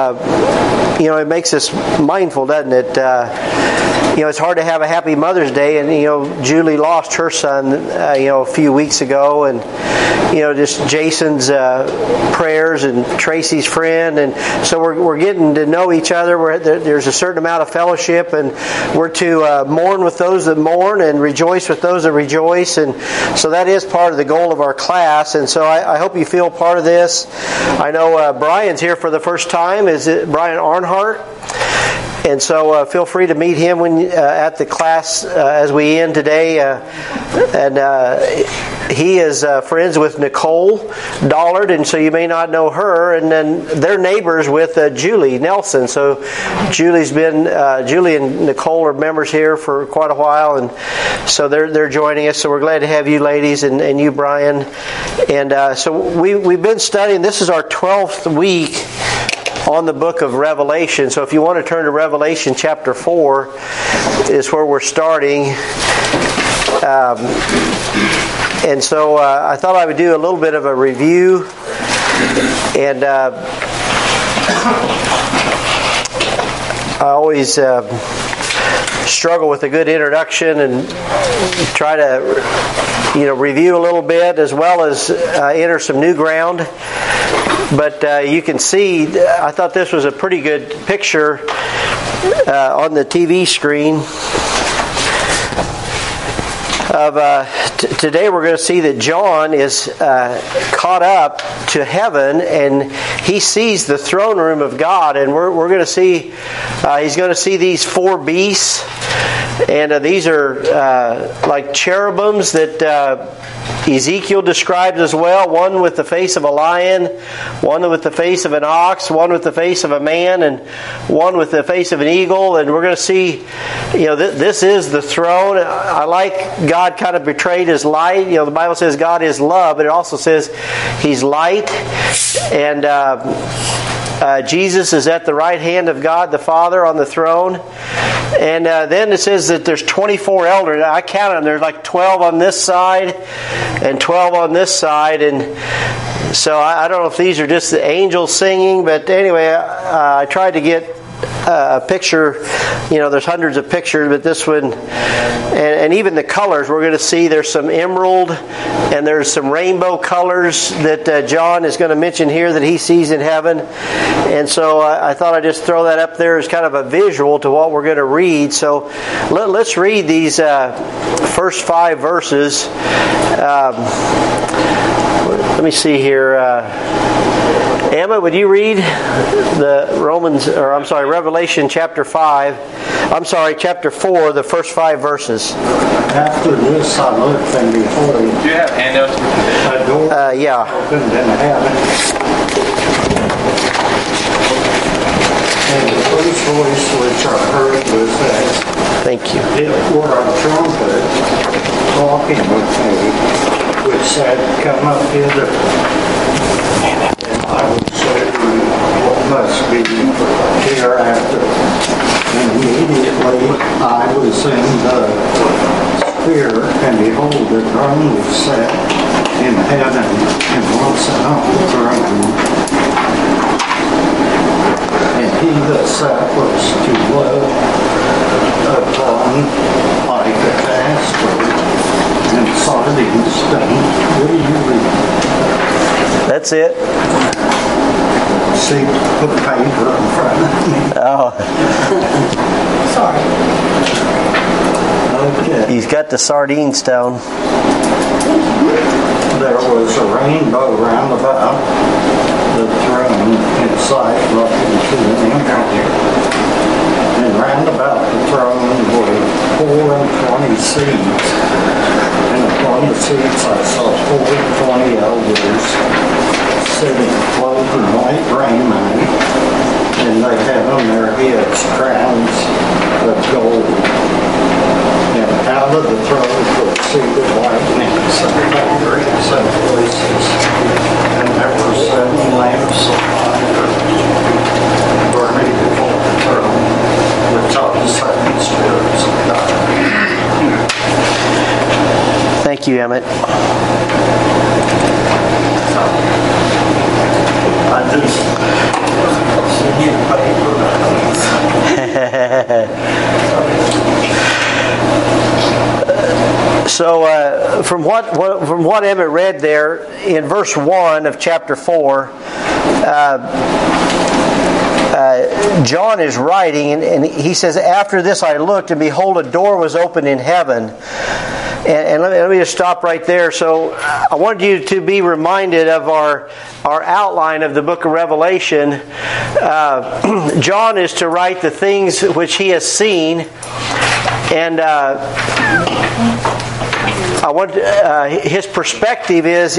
it makes us mindful, doesn't it? It's hard to have a happy Mother's Day, and Julie lost her son, a few weeks ago, and just Jason's prayers and Tracy's friend, and so we're getting to know each other. There's a certain amount of fellowship, and we're to mourn with those that mourn and rejoice with those that rejoice, and so that is part of the goal of our class. And so I hope you feel part of this. I know Brian's here for the first time. Is it Brian Arnhart? And so feel free to meet him when at the class as we end today. He is friends with Nicole Dollard, and so you may not know her. And then they're neighbors with Julie Nelson. So Julie and Nicole are members here for quite a while, and so they're joining us. So we're glad to have you ladies and you, Brian. And so we've been studying. This is our 12th week on the book of Revelation. So if you want to turn to Revelation chapter 4 is where we're starting. And so I thought I would do a little bit of a review. And I always struggle with a good introduction and try to review a little bit as well as enter some new ground. But you can see, I thought this was a pretty good picture on the TV screen of today. We're going to see that John is caught up to heaven, and he sees the throne room of God, and we're going to see he's going to see these four beasts, and these are like cherubims that Ezekiel describes as well. One with the face of a lion, one with the face of an ox, one with the face of a man, and one with the face of an eagle. And we're going to see, this is the throne. I like God kind of portrayed as light. The Bible says God is love, but it also says He's light. And Jesus is at the right hand of God the Father on the throne. And then it says that there's 24 elders. I counted them. There's like 12 on this side and 12 on this side. And so I don't know if these are just the angels singing. But anyway, I tried to get a picture. There's hundreds of pictures, but this one, and even the colors, we're going to see there's some emerald and there's some rainbow colors that John is going to mention here that he sees in heaven. And so I thought I'd just throw that up there as kind of a visual to what we're going to read. So let's read these first 5 verses. Let me see here. Emma, would you read the Revelation chapter 4, the first 5 verses? After this I looked, and behold, do you have handouts? A door yeah. opened in heaven, and the first voice which I heard was that Thank you. it were a trumpet talking with me, which said, "Come up hither, and I will show you what must be hereafter." And immediately I was in the Spirit, and behold, the throne was set in heaven, and one sat on the throne. And he that sat was to look upon like a jasper and sardine stone. What do you read? That's it. See, put paper in front of me. Oh, Sorry. Okay. he's got the sardine stone. There was a rainbow round about the throne in sight looking to the empire. And round about the throne were 24 seats. And upon the seats I saw 24 elders sitting clothed in white raiment, and they had on their heads crowns of gold. And out of the throne proceeded lightnings and thunderings and voices, and there were 7 lamps of fire burning before the throne, which are the 7 spirits of God. Thank you, Emmett. I just So from what Emmett read there in verse 1 of chapter 4, John is writing, and he says, "After this I looked, and behold, a door was opened in heaven." And let me just stop right there. So I wanted you to be reminded of our outline of the book of Revelation. John is to write the things which he has seen, and I want his perspective is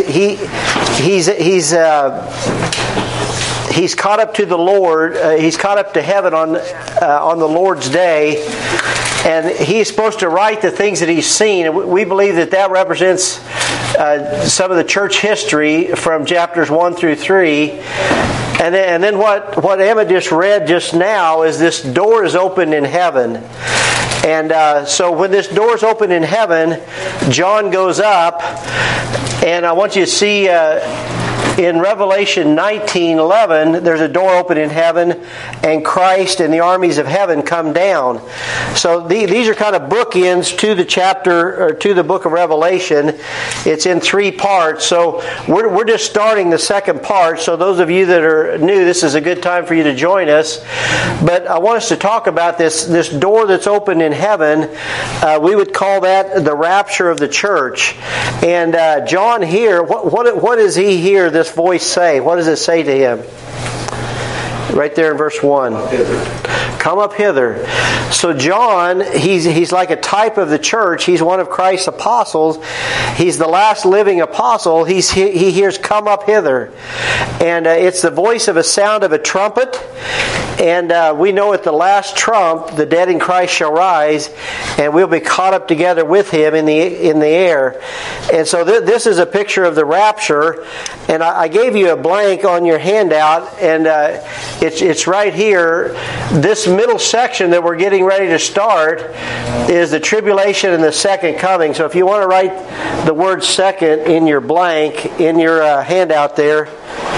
he's caught up to the Lord. He's caught up to heaven on the Lord's day, and he's supposed to write the things that he's seen. And we believe that represents some of the church history from chapters 1 through 3. And then what Emma just read just now is this door is opened in heaven. And so when this door is open in heaven, John goes up, and I want you to see in Revelation 19:11, there's a door open in heaven, and Christ and the armies of heaven come down. So these are kind of bookends to the chapter, or to the book of Revelation. It's in 3 parts. So we're just starting the second part. So those of you that are new, this is a good time for you to join us. But I want us to talk about this door that's open in heaven. We would call that the rapture of the church. And John here, what does he hear this voice say? What does it say to him? Right there in verse 1. Come up hither. So John, he's like a type of the church. He's one of Christ's apostles. He's the last living apostle. He hears, come up hither. And it's the voice of a sound of a trumpet. And we know at the last trump, the dead in Christ shall rise, and we'll be caught up together with Him in the air. And so this is a picture of the rapture. And I gave you a blank on your handout, and it's right here. This middle section that we're getting ready to start is the tribulation and the second coming. So if you want to write the word second in your blank, in your handout there,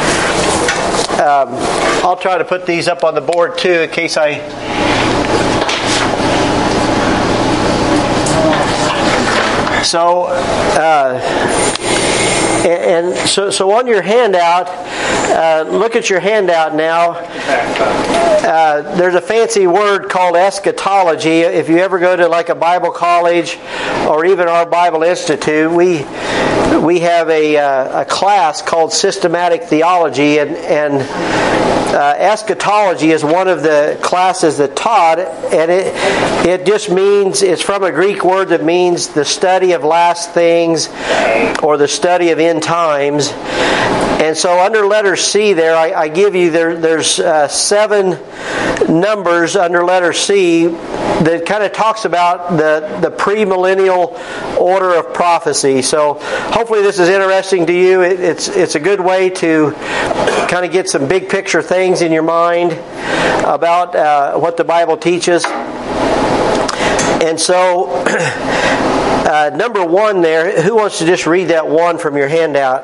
I'll try to put these up on the board too in case I... So on your handout, look at your handout now. There's a fancy word called eschatology. If you ever go to like a Bible college or even our Bible Institute, we have a class called systematic theology, and eschatology is one of the classes that taught, and it just means, it's from a Greek word that means the study of last things or the study of end times. And so under letter C there, I give you, there's 7 numbers under letter C that kind of talks about the premillennial order of prophecy. So hopefully this is interesting to you. It's a good way to kind of get some big picture things in your mind about what the Bible teaches. And so number 1 there, who wants to just read that 1 from your handout?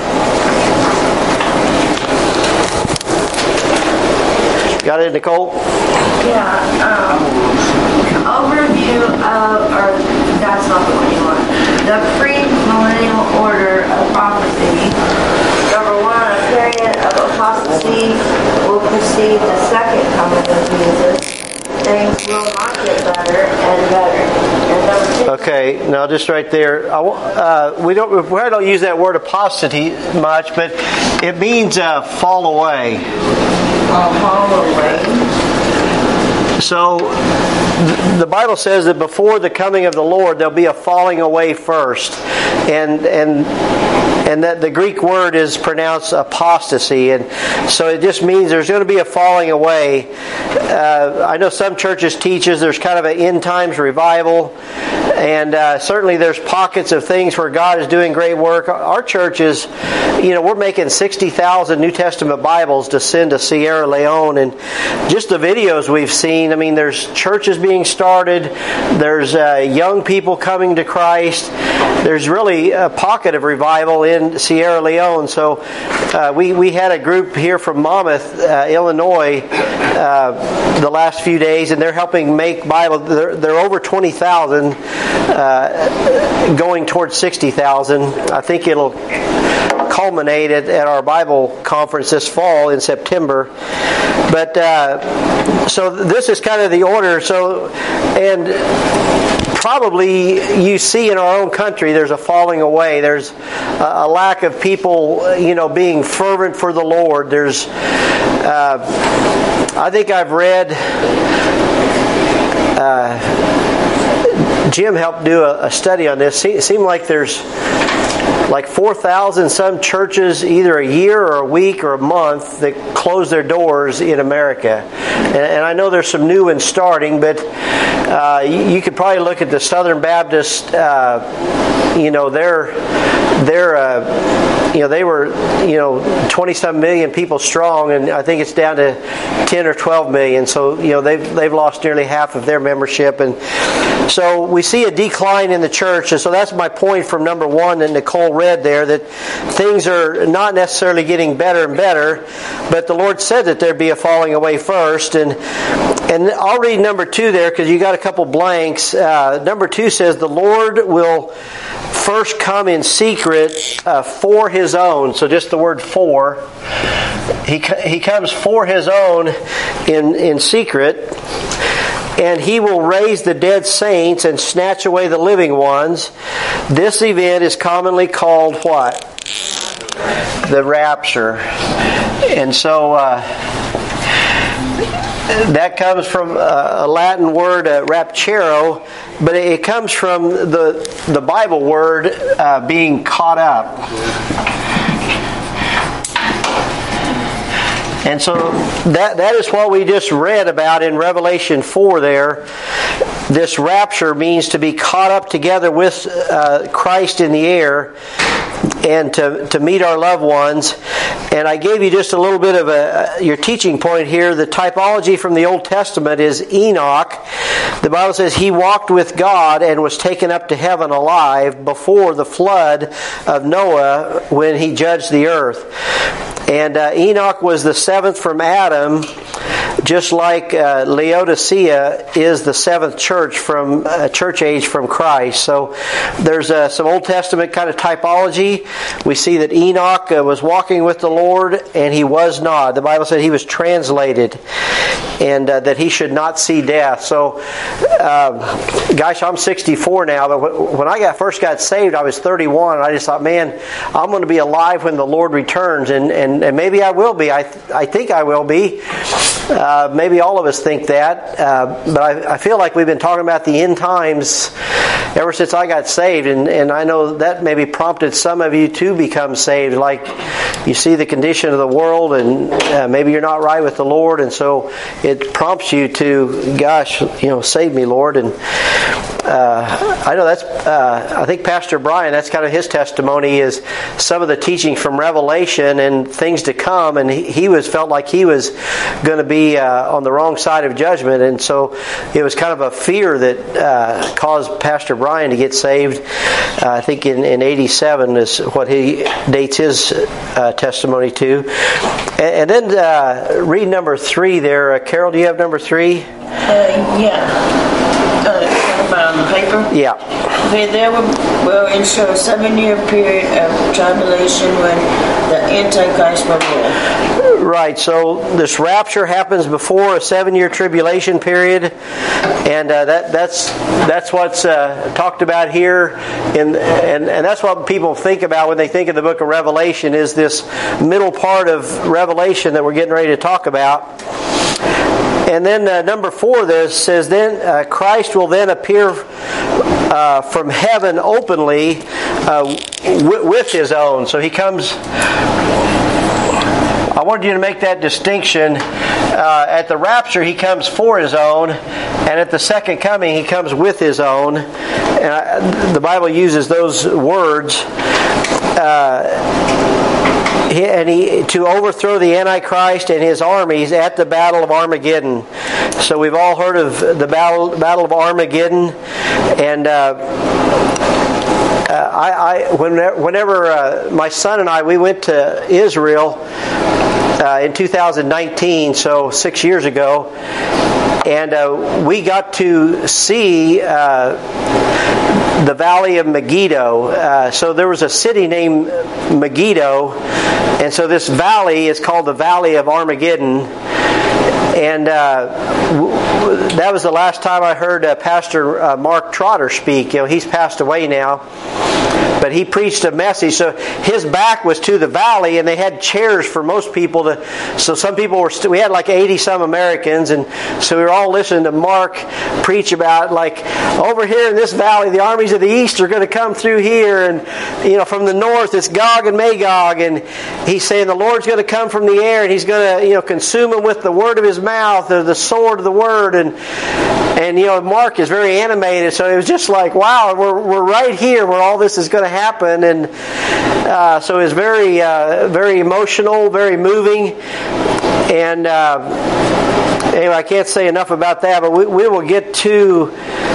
Got it, Nicole? Yeah. Overview of, or that's not the one you want. The pre-millennial order of prophecy. Number 1, a period of apostasy will precede the second coming of Jesus. Things will not get better and better. And number 2. Okay, now just right there. We don't use that word apostasy much, but it means fall away. Fall away. So the Bible says that before the coming of the Lord, there'll be a falling away first, and that the Greek word is pronounced apostasy, and so it just means there's going to be a falling away. I know some churches teaches there's kind of an end times revival, and certainly there's pockets of things where God is doing great work. Our church is, we're making 60,000 New Testament Bibles to send to Sierra Leone, and just the videos we've seen. mean, there's churches being started. There's young people coming to Christ. There's really a pocket of revival in Sierra Leone. So we had a group here from Monmouth, Illinois, the last few days, and they're helping make Bible. They're over 20,000, going towards 60,000. I think it'll culminate at our Bible conference this fall in September. But so this is kind of the order. So, and probably you see in our own country there's a falling away. There's a lack of people, being fervent for the Lord. There's, I think I've read, Jim helped do a study on this. It seemed like there's like 4,000 some churches either a year or a week or a month that close their doors in America. And I know there's some new ones starting, but you could probably look at the Southern Baptist, they were 20-some million people strong, and I think it's down to 10 or 12 million. So they've lost nearly half of their membership, and so we see a decline in the church. And so that's my point from number one that Nicole read there, that things are not necessarily getting better and better, but the Lord said that there'd be a falling away first. And I'll read number 2 there because you got a couple blanks. Number 2 says the Lord will first come in secret for His own. So just the word "for." He comes for His own in secret. And He will raise the dead saints and snatch away the living ones. This event is commonly called what? The rapture. And so that comes from a Latin word, rapturo, but it comes from the Bible word being caught up. And so that is what we just read about in Revelation 4 there. This rapture means to be caught up together with Christ in the air and to meet our loved ones. And I gave you just a little bit of your teaching point here. The typology from the Old Testament is Enoch. The Bible says he walked with God and was taken up to heaven alive before the flood of Noah when he judged the earth. And Enoch was the 7th from Adam, just like Laodicea is the 7th church from church age from Christ. So there's some Old Testament kind of typology. We see that Enoch was walking with the Lord and he was not. The Bible said he was translated and that he should not see death. So, gosh, I'm 64 now, but when I first got saved, I was 31, and I just thought, man, I'm going to be alive when the Lord returns, and maybe I will be. I think I will be. Maybe all of us think that, but I feel like we've been talking about the end times ever since I got saved, and I know that maybe prompted some of you to become saved. Like you see the condition of the world, and maybe you're not right with the Lord, and so it prompts you to, gosh, save me, Lord. And I know that's, I think Pastor Brian, that's kind of his testimony, is some of the teaching from Revelation and things to come, and he felt like he was going to be on the wrong side of judgment, and so it was kind of a fear that caused Pastor Brian to get saved. I think in 87 is what he dates his testimony to. And then read number 3 there. Carol, do you have number 3? Yeah. On the paper? Yeah. Okay, there will ensure a 7-year period of tribulation when the Antichrist will rule. Right, so this rapture happens before a 7-year tribulation period, and that's what's talked about here, and that's what people think about when they think of the book of Revelation, is this middle part of Revelation that we're getting ready to talk about. And then number 4 there says, then Christ will then appear from heaven openly with His own. So He comes. I wanted you to make that distinction. At the rapture, He comes for His own, and at the second coming, He comes with His own. And the Bible uses those words. To overthrow the Antichrist and his armies at the Battle of Armageddon. So we've all heard of the Battle of Armageddon, and whenever my son and I, we went to Israel in 2019, so 6 years ago, and we got to see the Valley of Megiddo. So there was a city named Megiddo, and so this valley is called the Valley of Armageddon. And that was the last time I heard Pastor Mark Trotter speak. He's passed away now. But he preached a message. So his back was to the valley, and they had chairs for most people to. So some people were. We had like 80-some Americans, and so we were all listening to Mark preach about, like, over here in this valley, the armies of the east are going to come through here, and from the north it's Gog and Magog, and he's saying the Lord's going to come from the air, and He's going to consume them with the word of His mouth, or the sword of the word, and Mark is very animated. So it was just like, wow, we're right here where all this is going to happen, and so it was very very emotional, very moving, and anyway, I can't say enough about that, but we will get to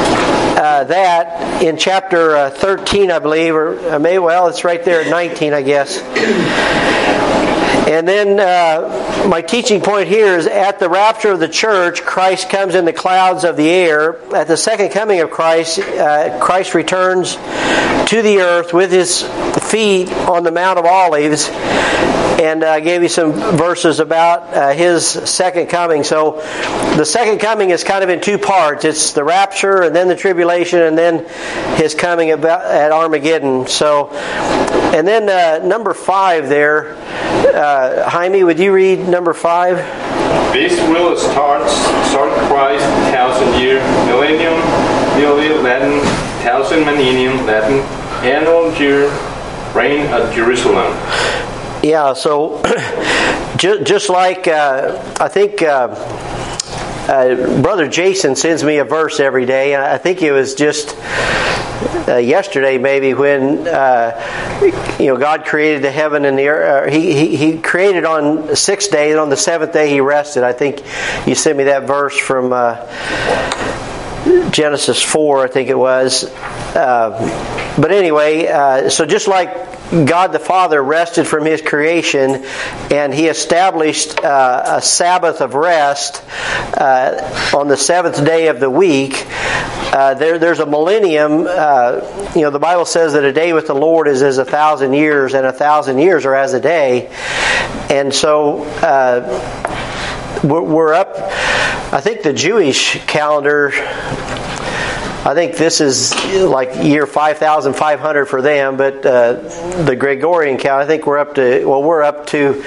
that in chapter 13, I believe, or it's right there at 19, I guess. And then my teaching point here is, at the rapture of the church, Christ comes in the clouds of the air. At the second coming of Christ, Christ returns to the earth with His feet on the Mount of Olives. And I gave you some verses about His second coming. So the second coming is kind of in two parts. It's the rapture, and then the tribulation, and then His coming at Armageddon. So, and then number 5 there, Jaime, would you read number 5? This will start Christ 1,000-year millennium, Latin, 1,000 millennium, Latin, annual year reign at Jerusalem. Yeah, so just like I think Brother Jason sends me a verse every day, and I think it was just yesterday maybe when God created the heaven and the earth. He created on the 6th day, and on the 7th day He rested. I think you sent me that verse from Genesis 4, I think it was. But anyway, so just like God the Father rested from His creation, and He established a Sabbath of rest on the 7th day of the week. There's a millennium. The Bible says that a day with the Lord is as 1,000 years, and 1,000 years are as a day. And so we're up. I think the Jewish calendar, I think this is like year 5,500 for them, but the Gregorian calendar, I think we're up to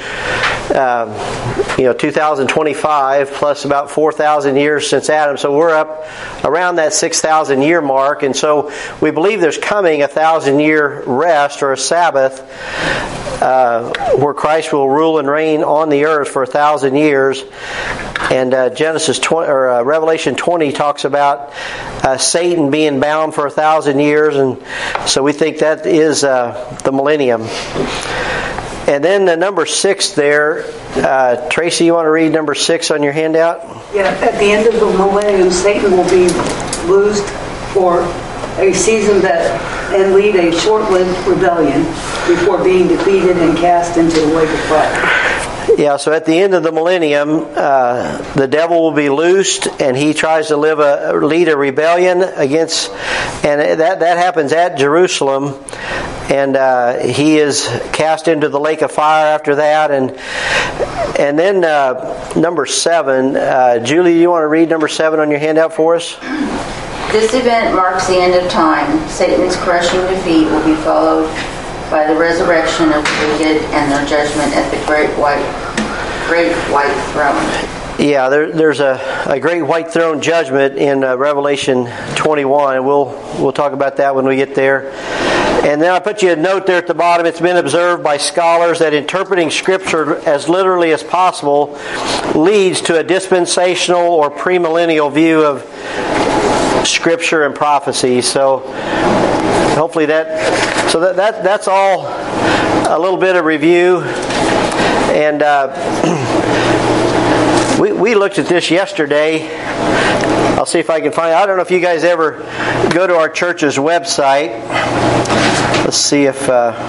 2025 plus about 4,000 years since Adam. So we're up around that 6,000 year mark, and so we believe there's coming 1,000-year rest or a Sabbath where Christ will rule and reign on the earth for 1,000 years. And Revelation 20 talks about Satan being bound for 1,000 years, and so we think that is the millennium. And then number 6 there, Tracy, you want to read number 6 on your handout? Yeah, at the end of the millennium, Satan will be loosed for a season and lead a short-lived rebellion before being defeated and cast into the lake of fire. Yeah, so at the end of the millennium, the devil will be loosed, and he tries to lead a rebellion against, and that happens at Jerusalem, and he is cast into the lake of fire after that, and then number 7, Julie, you want to read number 7 on your handout for us? This event marks the end of time. Satan's crushing defeat will be followed by the resurrection of the wicked and their judgment at the great white throne. Yeah, there's a great white throne judgment in Revelation 21, and we'll talk about that when we get there. And then I put you a note there at the bottom. It's been observed by scholars that interpreting Scripture as literally as possible leads to a dispensational or premillennial view of Scripture and prophecy. So hopefully that's all a little bit of review. And We looked at this yesterday. I'll see if I can find it. I don't know if you guys ever go to our church's website. Let's see if...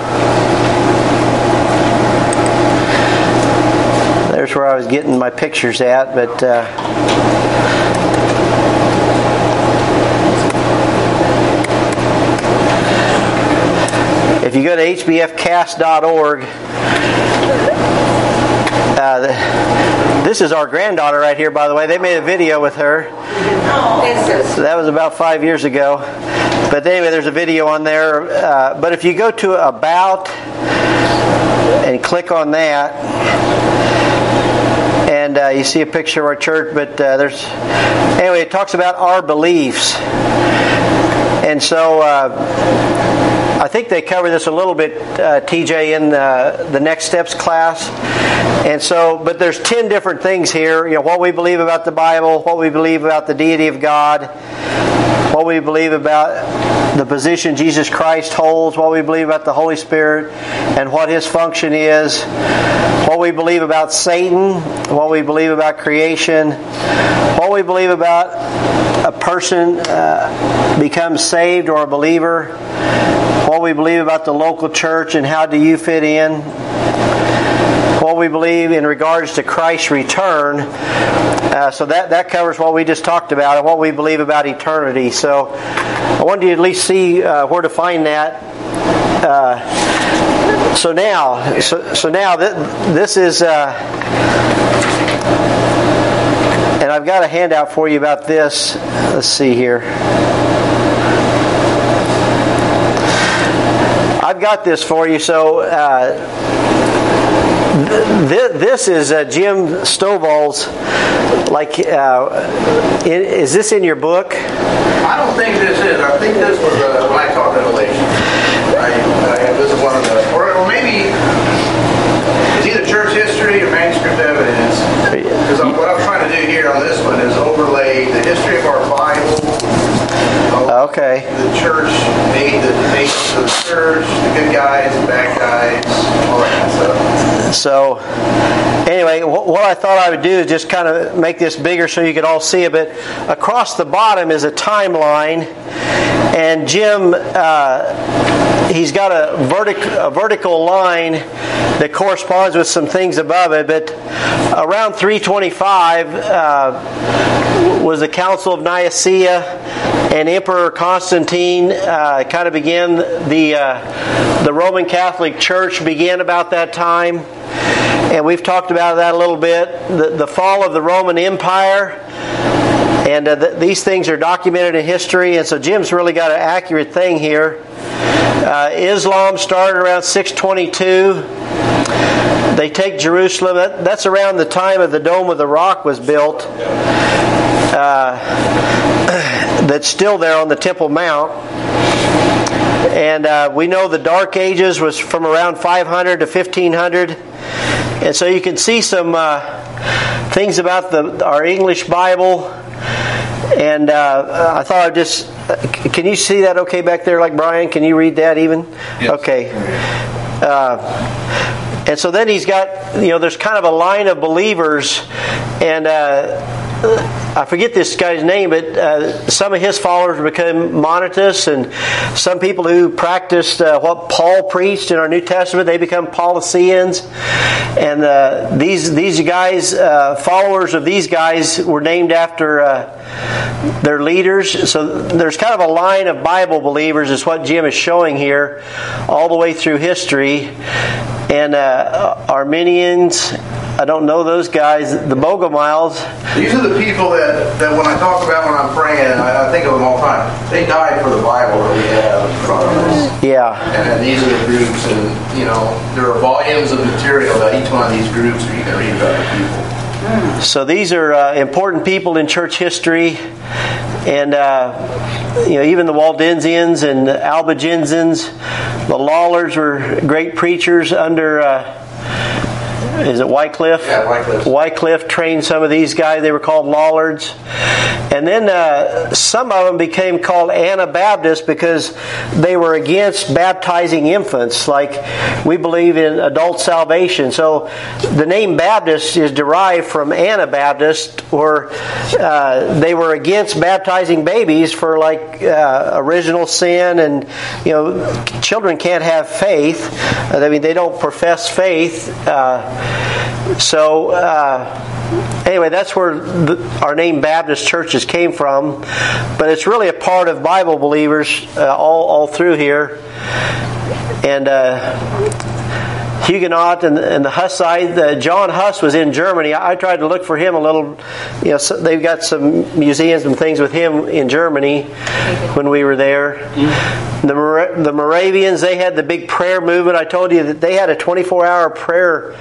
there's where I was getting my pictures at, but... if you go to hbfcast.org, this is our granddaughter right here, by the way. They made a video with her. So that was about 5 years ago. But anyway, there's a video on there. But if you go to About and click on that, and you see a picture of our church, but anyway, it talks about our beliefs. And so I think they cover this a little bit, TJ, in the Next Steps class. And so, but there's 10 different things here. You know, what we believe about the Bible, what we believe about the deity of God, what we believe about the position Jesus Christ holds, what we believe about the Holy Spirit, and what His function is, what we believe about Satan, what we believe about creation, what we believe about a person becomes saved or a believer, what we believe about the local church and how do you fit in, what we believe in regards to Christ's return. So that covers what we just talked about and what we believe about eternity. So I wanted you to at least see where to find that. So now this is, and I've got a handout for you about this. Let's see here. I've got this for you. So this is Jim Stovall's. Like, is this in your book? I don't think this is. I think this was when I taught Revelation. This is one of the, or maybe it's either church history or manuscript evidence. Because what I'm trying to do here on this one is overlay the history of our Bible. Okay. The church, the nations of the church, the good guys, the bad guys, all that kind of stuff. So, anyway, what I thought I would do is just kind of make this bigger so you could all see it. But across the bottom is a timeline, and Jim, he's got a vertical line that corresponds with some things above it. But around 325 was the Council of Nicaea, and Emperor Constantine kind of began the Roman Catholic Church began about that time. And we've talked about that a little bit. The fall of the Roman Empire. And these things are documented in history. And so Jim's really got an accurate thing here. Islam started around 622. They take Jerusalem. That's around the time of the Dome of the Rock was built. That's still there on the Temple Mount. And we know the Dark Ages was from around 500 to 1500. And so you can see some things about our English Bible. And I thought I'd just... can you see that okay back there, like Brian? Can you read that even? Yes. Okay. And so then he's got, there's kind of a line of believers. And I forget this guy's name, but some of his followers became Monetists, and some people who practiced what Paul preached in our New Testament, they become Paulicians. And these guys, followers of these guys, were named after their leaders. So there's kind of a line of Bible believers, is what Jim is showing here, all the way through history. And Arminians, I don't know those guys. The Bogomiles. These are the people that when I talk about when I'm praying, I think of them all the time. They died for the Bible that we have in front of us. Yeah. And these are the groups, and there are volumes of material about each one of these groups where you can read about the people. So these are important people in church history, and even the Waldensians and Albigensians, the Lawlers were great preachers under is it Wycliffe? Yeah, Wycliffe. Wycliffe trained some of these guys. They were called Lollards. And then some of them became called Anabaptists because they were against baptizing infants. Like, we believe in adult salvation. So the name Baptist is derived from Anabaptist, where they were against baptizing babies for like original sin, and children can't have faith. I mean, they don't profess faith. Anyway, that's where our name Baptist churches came from. But it's really a part of Bible believers all through here. And Huguenot and the Hussite. John Huss was in Germany. I tried to look for him a little. So they've got some museums and things with him in Germany when we were there. The Moravians, they had the big prayer movement. I told you that they had a 24-hour prayer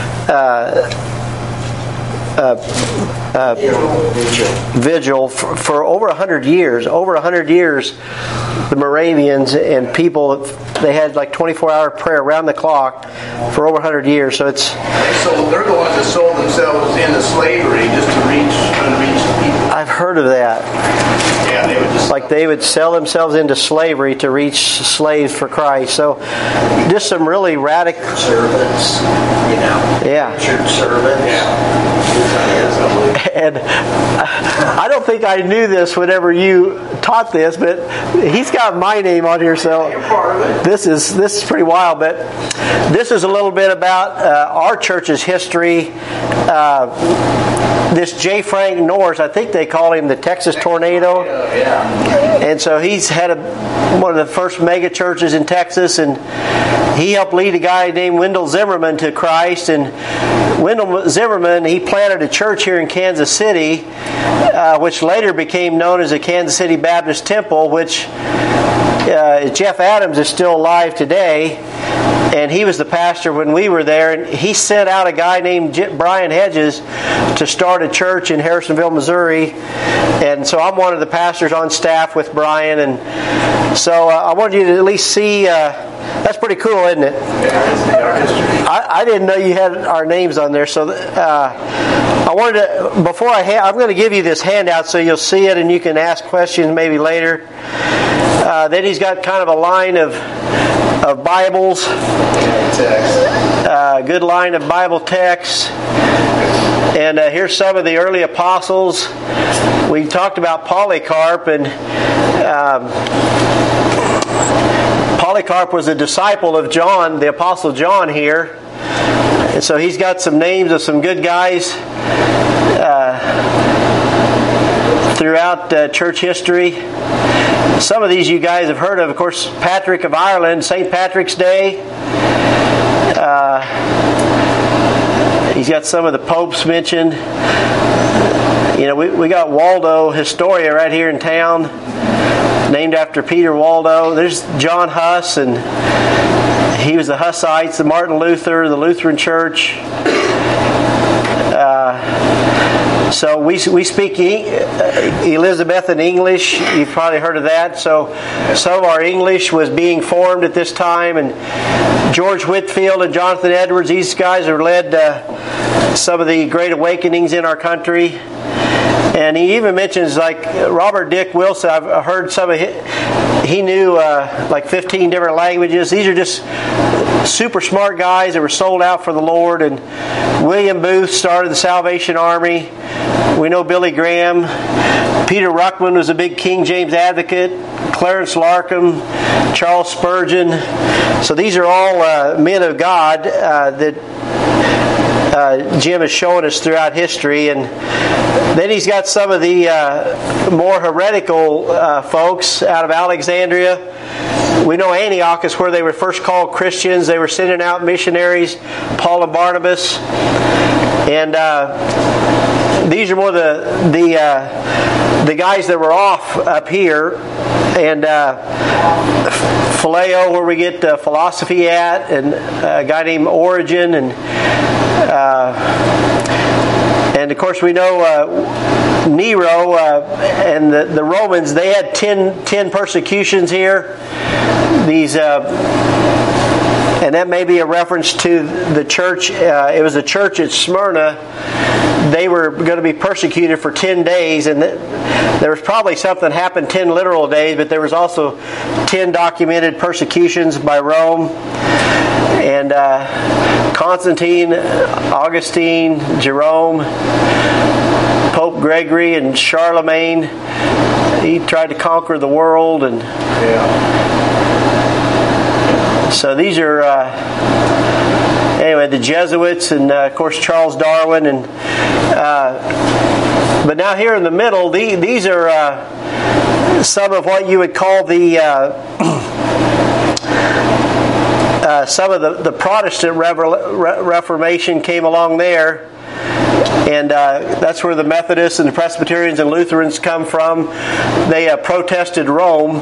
vigil for over 100 years. Over 100 years, the Moravians and people, they had like 24-hour prayer around the clock for over 100 years. So it's... They're the ones that sold themselves into slavery just to reach unreached people. I've heard of that. Yeah, they would just... Like they would sell themselves into slavery to reach slaves for Christ. So just some really radical... Servants, Yeah. church servants. Yeah. And I don't think I knew this whenever you taught this, but he's got my name on here, so this is pretty wild. But this is a little bit about our church's history. This J. Frank Norris, I think they call him the Texas Tornado. And so he's had one of the first mega churches in Texas, and he helped lead a guy named Wendell Zimmerman to Christ. And Wendell Zimmerman, he planted a church here in Kansas City, which later became known as the Kansas City Baptist Temple, which Jeff Adams is still alive today. And he was the pastor when we were there, and he sent out a guy named Brian Hedges to start a church in Harrisonville, Missouri. And so I'm one of the pastors on staff with Brian, and so I wanted you to at least see. That's pretty cool, isn't it? I didn't know you had our names on there, so I wanted to. Before I'm going to give you this handout so you'll see it and you can ask questions maybe later. Then he's got kind of a line of Bibles, good line of Bible texts, and here's some of the early apostles. We talked about Polycarp, and Polycarp was a disciple of John, the Apostle John here, and so he's got some names of some good guys throughout church history. Some of these you guys have heard of. Of course, Patrick of Ireland, St. Patrick's Day. He's got some of the popes mentioned. We got Waldo Astoria right here in town, named after Peter Waldo. There's John Huss, and he was the Hussites, the Martin Luther, the Lutheran Church. So we speak Elizabethan English. You've probably heard of that. So some of our English was being formed at this time. And George Whitefield and Jonathan Edwards, these guys have led some of the great awakenings in our country. And he even mentions like Robert Dick Wilson. I've heard some of he knew like 15 different languages. These are just super smart guys that were sold out for the Lord. And William Booth started the Salvation Army. We know Billy Graham. Peter Ruckman was a big King James advocate. Clarence Larkham, Charles Spurgeon. So these are all men of God that Jim has shown us throughout history. And then he's got some of the more heretical folks out of Alexandria. We know Antioch is where they were first called Christians. They were sending out missionaries, Paul and Barnabas. And these are more the guys that were off up here. And Phileo, where we get philosophy at, and a guy named Origen, and of course we know Nero and the Romans. They had 10 persecutions here. These and that may be a reference to the church. It was a church at Smyrna. They were going to be persecuted for 10 days, and there was probably something happened 10 literal days, but there was also 10 documented persecutions by Rome. And Constantine, Augustine, Jerome, Pope Gregory, and Charlemagne, he tried to conquer the world. And so these are, anyway, the Jesuits, and of course Charles Darwin. And but now here in the middle, these are some of what you would call the some of the Protestant Reformation came along there, and that's where the Methodists and the Presbyterians and Lutherans come from. They protested Rome,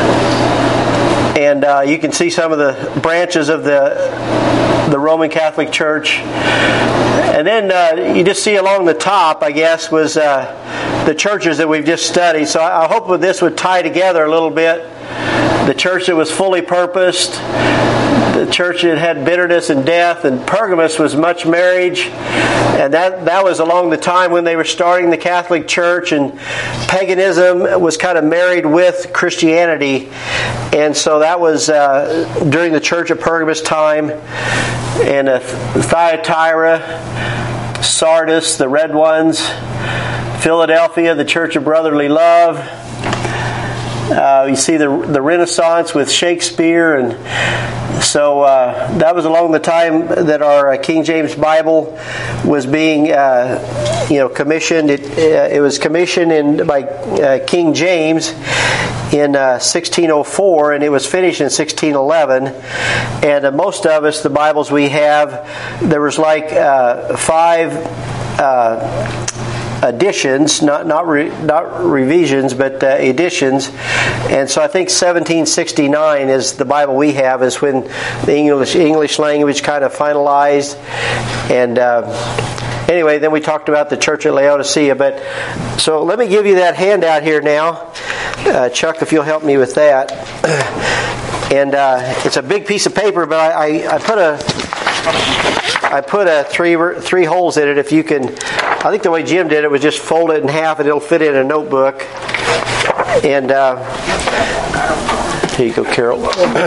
and you can see some of the branches of the Roman Catholic Church. And then you just see along the top, I guess, was the churches that we've just studied. So I hope that this would tie together a little bit. The church that was fully purposed, the church that had bitterness and death, and Pergamos was much marriage, and that was along the time when they were starting the Catholic Church, and paganism was kind of married with Christianity, and so that was during the Church of Pergamos time, and Thyatira, Sardis, the red ones, Philadelphia, the Church of Brotherly Love. You see the Renaissance with Shakespeare, and so that was along the time that our King James Bible was being, commissioned. It was commissioned by King James in 1604, and it was finished in 1611. And most of us, the Bibles we have, there was like 5. Editions, not revisions, but editions. And so I think 1769 is the Bible we have, is when the English language kind of finalized. And anyway, then we talked about the church at Laodicea. But so let me give you that handout here now, Chuck, if you'll help me with that. And it's a big piece of paper, but I put three holes in it. If you can, I think the way Jim did it was just fold it in half and it'll fit in a notebook. And here you go, Carol.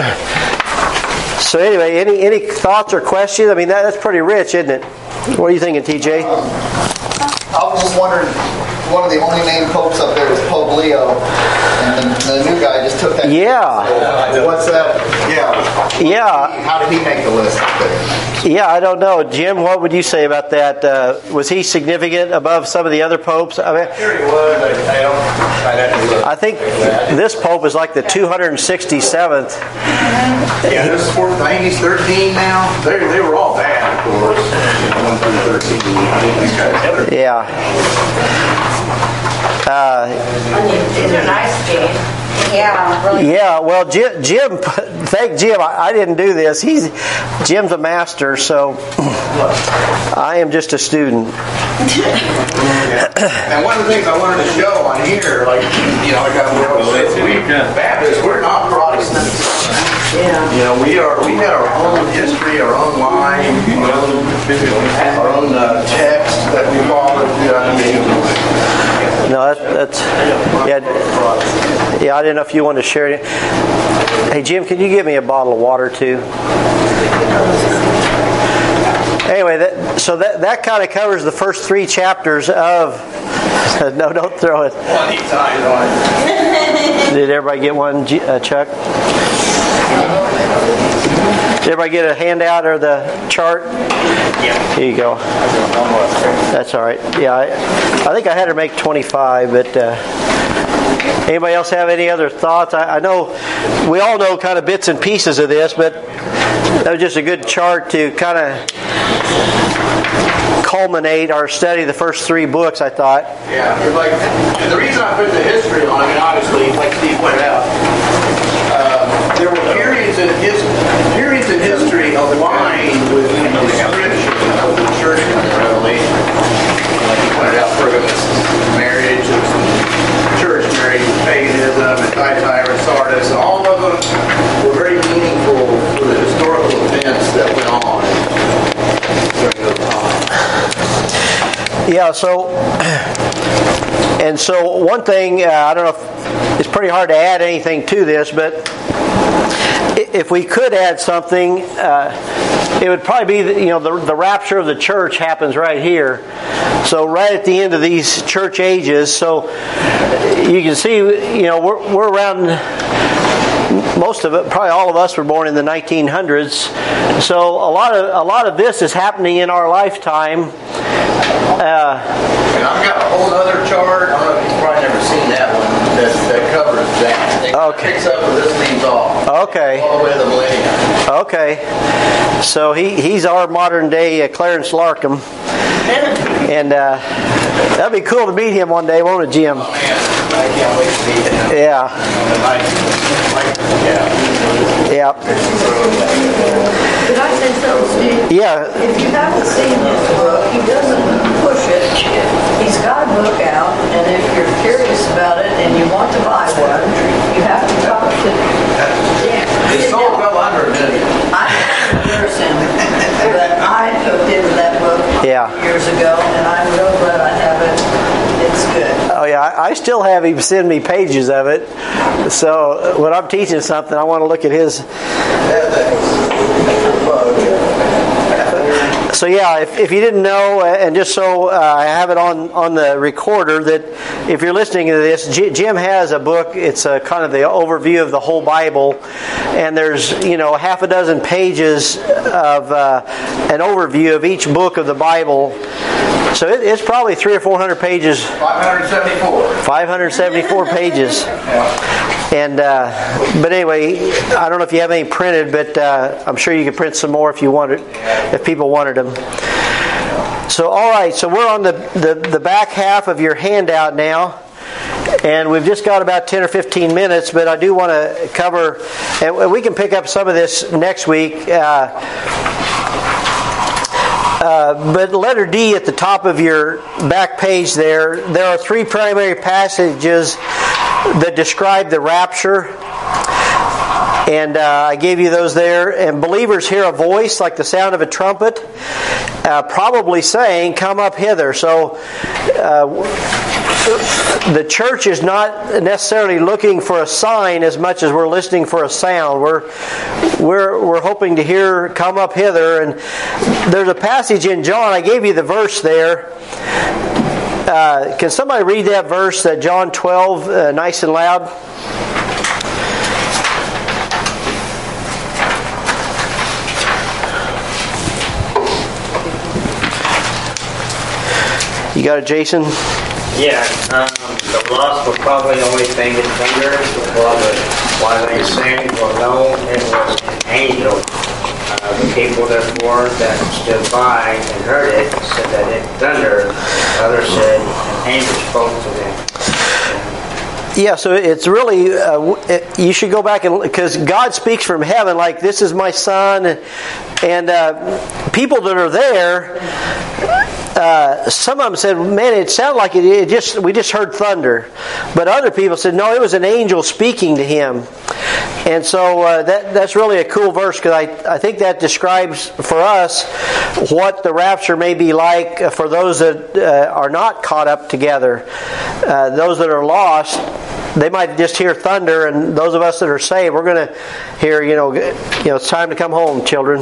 So anyway, any thoughts or questions? I mean, that's pretty rich, isn't it? What are you thinking, TJ? I was just wondering, one of the only named popes up there was Pope Leo, and the new guy just took that. Yeah. So what's that? Yeah. How did he make the list up there? Yeah, I don't know. Jim, what would you say about that? Was he significant above some of the other popes? I mean, Here he was. I think this pope is like the 267th. Yeah, this is 4th. I think he's 13 now. They were all bad, of course. 1 through 13. I think these guys. Yeah. These are nice, Jane. Yeah, really. Yeah, well, Jim, thank Jim. I didn't do this. Jim's a master, so I am just a student. And one of the things I wanted to show on here, like we Baptists, we're not Protestants. Yeah. We had our own history, our own line, our own text that we followed. No, that's yeah. I didn't know if you wanted to share it. Hey, Jim, can you give me a bottle of water too? Anyway, that kind of covers the first 3 chapters of. No, don't throw it. Did everybody get one, Chuck? Did everybody get a handout or the chart? Yeah. Here you go. That's all right. Yeah, I think I had her make 25, but anybody else have any other thoughts? I know we all know kind of bits and pieces of this, but that was just a good chart to kind of culminate our study of the first 3 books, I thought. Yeah, and the reason I put the history on, I mean, obviously, like Steve pointed out, there were periods in history aligned with the description of the church in the Revelation. Like he pointed out, Pergamos, marriage, church marriage, paganism, and Thyatira, and Sardis, and all of them were very meaningful for the historical event Yeah, so one thing, I don't know if it's pretty hard to add anything to this, but if we could add something, it would probably be the rapture of the church happens right here. So right at the end of these church ages. So you can see, we're around. Most of it, probably all of us, were born in the 1900s. So a lot of this is happening in our lifetime. And I've got a whole other chart. I don't know if you've probably never seen that one that covers that. It picks up where this leaves off. Okay. All the way to the millennium. Okay. So he's our modern day Clarence Larkham. And that'd be cool to meet him one day, won't it, Jim? Oh, man. I can't wait to meet him. Yeah. Yeah. Could I say something, Steve? Yeah. If you haven't seen his book, he doesn't push it. He's got a book out, and if you're curious about it and you want to buy one, you have to talk to Jim. It's sold well under $1 million. I haven't him, but I hooked into that book years ago, and I'm real glad I have it. It's good. Oh yeah, I still have him send me pages of it. So when I'm teaching something, I want to look at his. So yeah, if you didn't know, and just so I have it on the recorder, that if you're listening to this, Jim has a book. It's kind of the overview of the whole Bible, and there's half a dozen pages of an overview of each book of the Bible. So it's probably 300 or 400 pages. 574. 574 pages. And but anyway, I don't know if you have any printed, but I'm sure you could print some more if you wanted, if people wanted them. So all right, so we're on the back half of your handout now. And we've just got about 10 or 15 minutes, but I do want to cover, and we can pick up some of this next week. But letter D at the top of your back page there are three primary passages that describe the rapture. And I gave you those there. And believers hear a voice like the sound of a trumpet, probably saying, "Come up hither." So the church is not necessarily looking for a sign as much as we're listening for a sound. We're hoping to hear, "Come up hither." And there's a passage in John. I gave you the verse there. Can somebody read that verse, John 12, nice and loud? You got it, Jason? Yeah, the lost will probably only think it's thunder, while they sang will know it was an angel. The people therefore that stood by and heard it said that it thundered. Others said an angel spoke to them. Yeah, so it's really, you should go back and, because God speaks from heaven like, "This is my son," and people that are there, some of them said, "Man, it sounded like we just heard thunder," but other people said, "No, it was an angel speaking to him." And so that's really a cool verse, because I think that describes for us what the rapture may be like for those that are not caught up together. Those that are lost, they might just hear thunder, and those of us that are saved, we're going to hear, it's time to come home, children.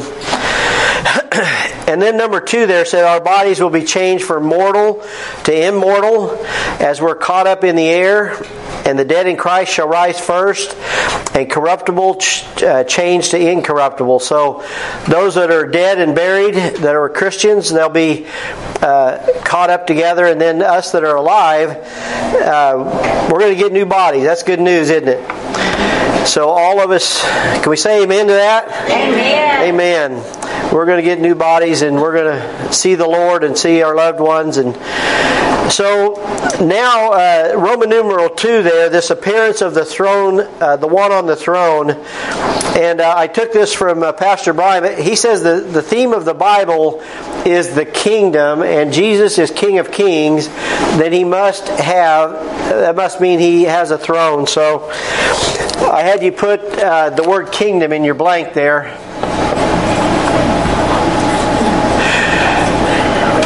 And then number 2 there said, our bodies will be changed from mortal to immortal as we're caught up in the air, and the dead in Christ shall rise first, and corruptible change to incorruptible. So those that are dead and buried, that are Christians, they'll be caught up together, and then us that are alive, we're going to get new bodies. That's good news, isn't it? So all of us, can we say amen to that? Amen. Amen. We're going to get new bodies, and we're going to see the Lord and see our loved ones. And so now, Roman numeral 2 there, this appearance of the throne, the one on the throne. And I took this from Pastor Brian. He says the theme of the Bible is the kingdom, and Jesus is King of Kings. Then he must have, that must mean he has a throne. So I had you put the word kingdom in your blank there.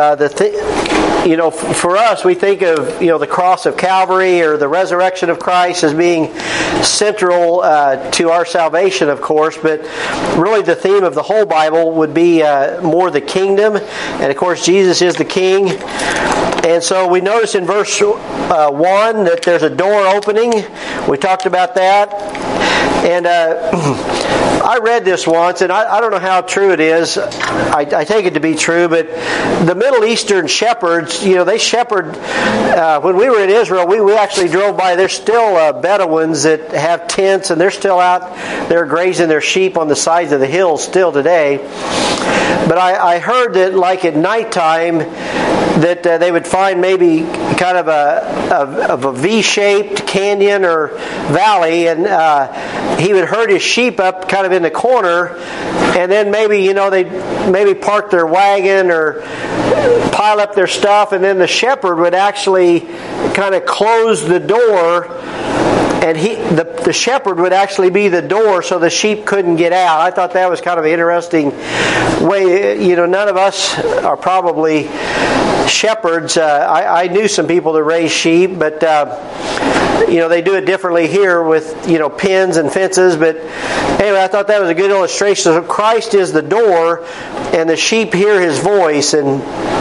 for us, we think of the cross of Calvary or the resurrection of Christ as being central to our salvation, of course. But really, the theme of the whole Bible would be more the kingdom, and of course, Jesus is the King. And so we notice in verse 1 that there's a door opening. We talked about that. And I read this once, and I don't know how true it is. I take it to be true, but the Middle Eastern shepherds, they shepherd. When we were in Israel, we actually drove by. There's still Bedouins that have tents, and they're still out there grazing their sheep on the sides of the hills still today. But I heard that, like at nighttime, that they would find maybe kind of a V-shaped canyon or valley, and he would herd his sheep up kind of in the corner, and then maybe they'd maybe park their wagon or pile up their stuff, and then the shepherd would actually kind of close the door, and the shepherd would actually be the door so the sheep couldn't get out. I thought that was kind of an interesting way. None of us are probably shepherds. I knew some people that raise sheep, but they do it differently here with pens and fences. But anyway, I thought that was a good illustration. So Christ is the door, and the sheep hear His voice. And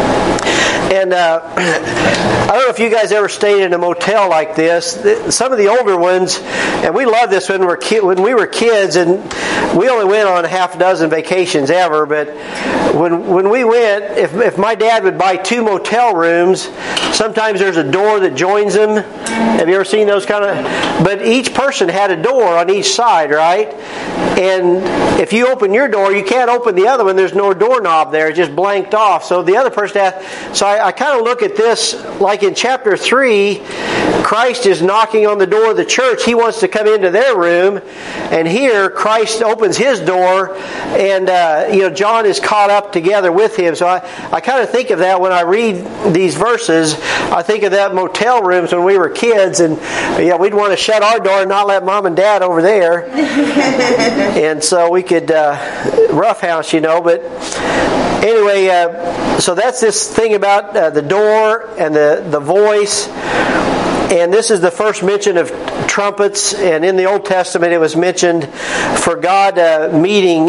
I don't know if you guys ever stayed in a motel like this. Some of the older ones, and we loved this when we were kids, and we only went on half a dozen vacations ever. But when we went, if my dad would buy 2 motel rooms, sometimes there's a door that joins them. Have you ever seen those kind of? But each person had a door on each side, right? And if you open your door, you can't open the other one. There's no doorknob there; it's just blanked off. So the other person has. So I kind of look at this like in chapter 3, Christ is knocking on the door of the church. He wants to come into their room, and here Christ opens His door, and John is caught up together with Him. So I kind of think of that when I read these verses. I think of that motel rooms when we were kids, and we'd want to shut our door and not let Mom and Dad over there, and so we could roughhouse, But anyway, so that's this thing about the door and the voice. And this is the first mention of trumpets. And in the Old Testament, it was mentioned for God meeting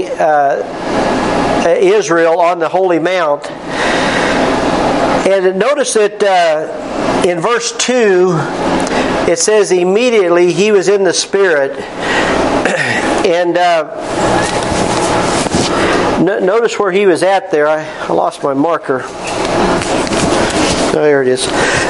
Israel on the Holy Mount. And notice that in verse 2, it says, immediately He was in the Spirit. And notice where He was at there. I lost my marker. Oh, there it is.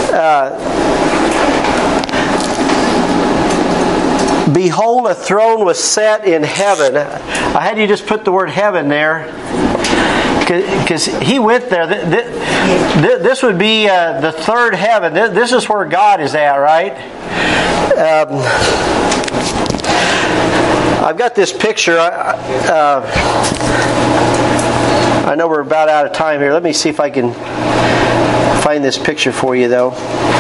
Behold, a throne was set in heaven. I had you just put the word heaven there, because He went there. This would be the third heaven. This is where God is at, right? I've got this picture. I know we're about out of time here. Let me see if I can find this picture for you, though.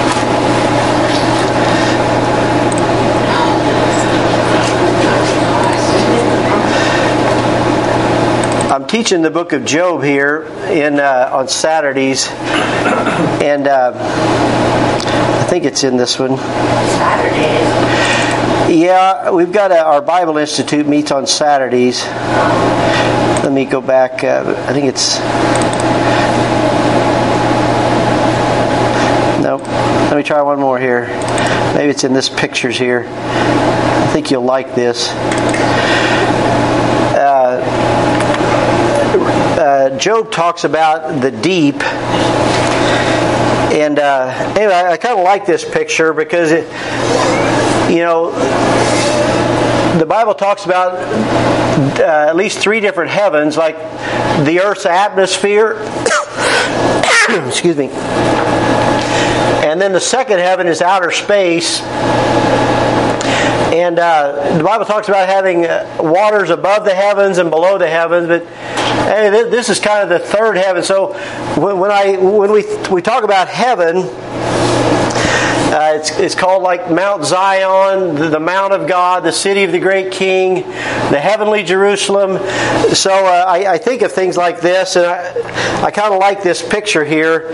I'm teaching the book of Job here on Saturdays, and I think it's in this one. Saturdays. Yeah, we've got our Bible Institute meets on Saturdays. Let me go back. I think it's... Nope. Let me try one more here. Maybe it's in this pictures here. I think you'll like this. Job talks about the deep. And anyway, I kind of like this picture because the Bible talks about at least 3 different heavens, like the earth's atmosphere. Excuse me. And then the second heaven is outer space. And the Bible talks about having waters above the heavens and below the heavens, but hey, this is kind of the third heaven. So when we talk about heaven, It's called like Mount Zion, the Mount of God, the city of the great King, the heavenly Jerusalem. So I think of things like this, and I kind of like this picture here.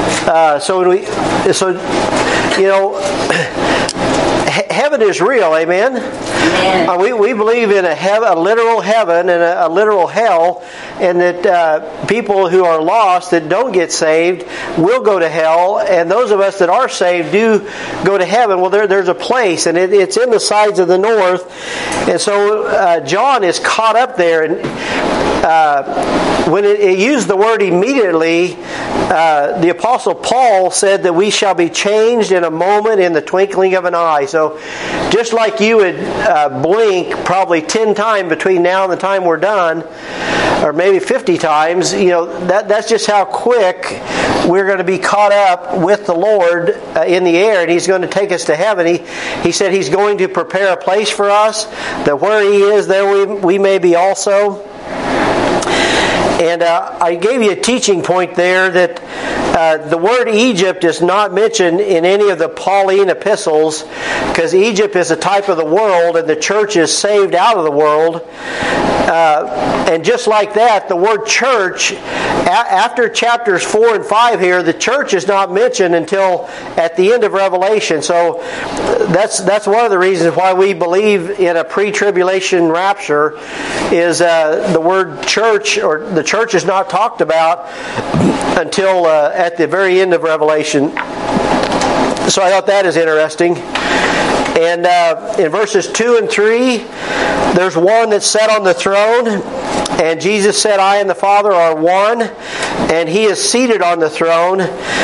Heaven is real, amen? We believe in a literal heaven and a literal hell, and that people who are lost that don't get saved will go to hell, and those of us that are saved do go to heaven. Well, there's a place, and it's in the sides of the north, and so John is caught up there, and when it used the word immediately, the Apostle Paul said that we shall be changed in a moment, in the twinkling of an eye. So just like you would blink probably 10 times between now and the time we're done, or maybe 50 times, that's just how quick we're going to be caught up with the Lord in the air, and He's going to take us to heaven. He said He's going to prepare a place for us, that where He is, there we may be also. And I gave you a teaching point there that the word Egypt is not mentioned in any of the Pauline epistles, because Egypt is a type of the world and the church is saved out of the world. And just like that, the word church, after chapters 4 and 5 here, the church is not mentioned until at the end of Revelation. So that's one of the reasons why we believe in a pre-tribulation rapture, is the word church, or the church, is not talked about until at the very end of Revelation. So I thought that is interesting. And in verses 2 and 3, there's one that sat on the throne, and Jesus said, I and the Father are one, and He is seated on the throne.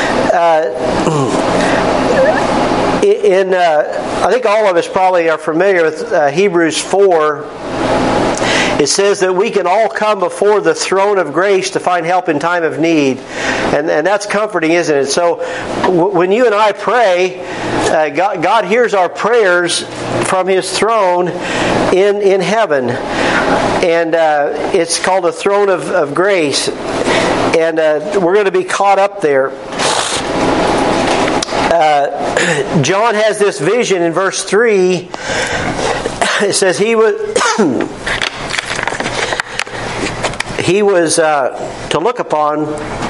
I think all of us probably are familiar with Hebrews 4. It says that we can all come before the throne of grace to find help in time of need. And that's comforting, isn't it? So when you and I pray, God hears our prayers from His throne in heaven. And it's called a throne of grace. And we're going to be caught up there. John has this vision in verse 3. It says he was to look upon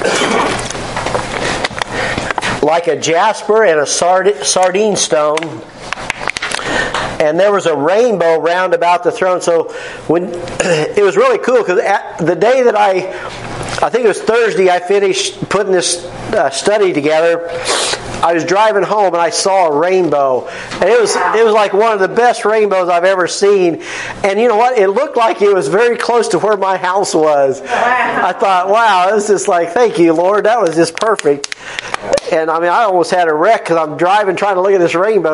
like a jasper and a sardine stone, and there was a rainbow round about the throne. So when it was really cool, because the day that I think it was Thursday, I finished putting this study together. I was driving home and I saw a rainbow, and it was like one of the best rainbows I've ever seen. And you know what? It looked like it was very close to where my house was. I thought, wow, it was just like, thank you, Lord, that was just perfect. And I mean, I almost had a wreck because I'm driving trying to look at this rainbow,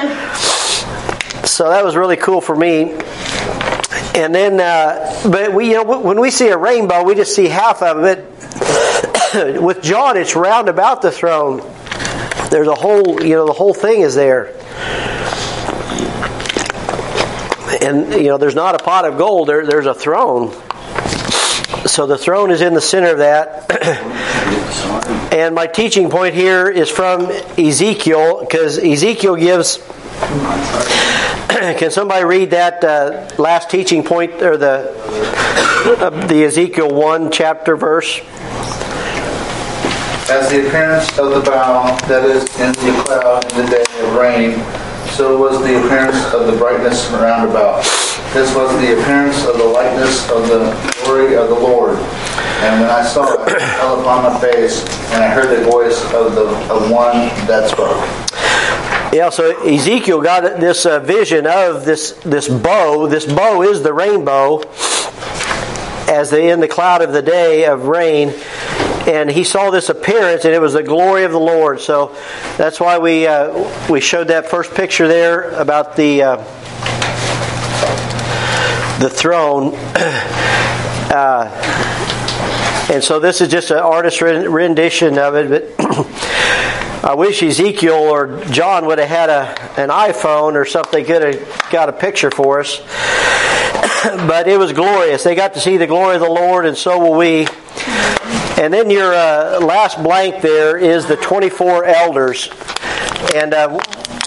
So that was really cool for me. And then, but when we see a rainbow, we just see half of it. With John, it's round about the throne. There's a whole, the whole thing is there. And, there's not a pot of gold. There's a throne. So the throne is in the center of that. And my teaching point here is from Ezekiel, because Ezekiel gives... Can somebody read that last teaching point, or the Ezekiel 1 chapter verse? As the appearance of the bow that is in the cloud in the day of rain, so was the appearance of the brightness round about. This was the appearance of the likeness of the glory of the Lord. And when I saw it, I fell upon my face, and I heard the voice of one that spoke. Yeah, so Ezekiel got this vision of this bow. This bow is the rainbow, as in the cloud of the day of rain. And he saw this appearance, and it was the glory of the Lord. So that's why we showed that first picture there about the throne. And so this is just an artist's rendition of it. But I wish Ezekiel or John would have had an iPhone or something, could have got a picture for us. But it was glorious. They got to see the glory of the Lord, and so will we. And then your last blank there is the 24 elders. And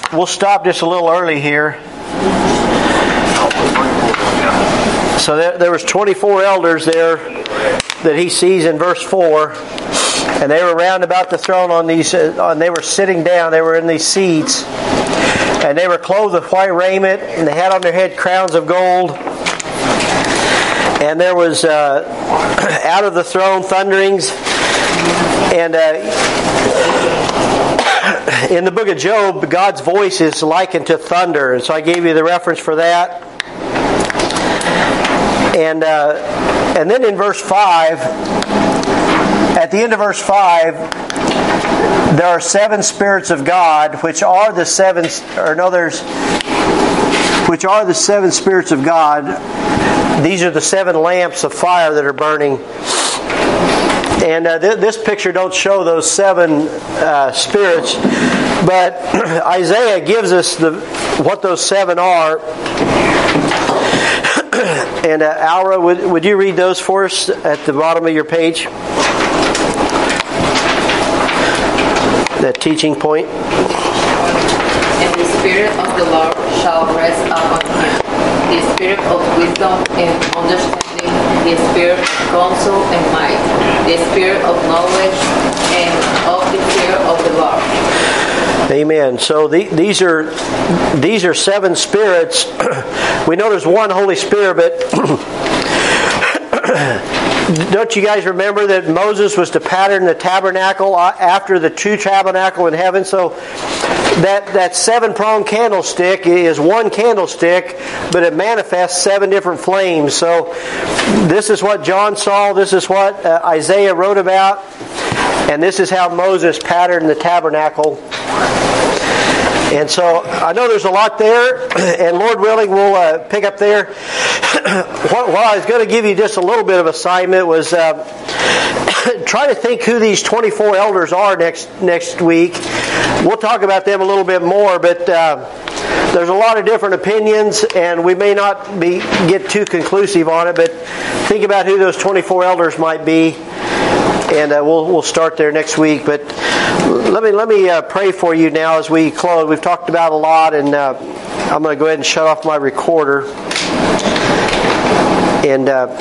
we'll stop just a little early here. So there was 24 elders there that he sees in verse 4. And they were round about the throne on these, they were sitting down, they were in these seats. And they were clothed with white raiment, and they had on their head crowns of gold. And there was out of the throne thunderings. And in the book of Job, God's voice is likened to thunder. And so I gave you the reference for that. And then in verse 5, at the end of verse 5, there are 7 spirits of God, which are the 7 spirits of God. These are the 7 lamps of fire that are burning. And this picture don't show those 7 spirits, but Isaiah gives us what those 7 are. And Alra, would you read those for us at the bottom of your page? That teaching point. And the Spirit of the Lord shall rest upon him, the Spirit of wisdom and understanding, the Spirit of counsel and might, the Spirit of knowledge and of the fear of the Lord. Amen. So these are 7 spirits. We know there's one Holy Spirit, but don't you guys remember that Moses was to pattern the tabernacle after the true tabernacle in heaven? So that 7-pronged candlestick is one candlestick, but it manifests 7 different flames. So this is what John saw. This is what Isaiah wrote about. And this is how Moses patterned the tabernacle. And so I know there's a lot there, and Lord willing, we'll pick up there. What I was going to give you just a little bit of assignment was try to think who these 24 elders are next week. We'll talk about them a little bit more, but there's a lot of different opinions, and we may not get too conclusive on it, but think about who those 24 elders might be. And we'll start there next week. But let me pray for you now as we close. We've talked about a lot, and I'm going to go ahead and shut off my recorder. And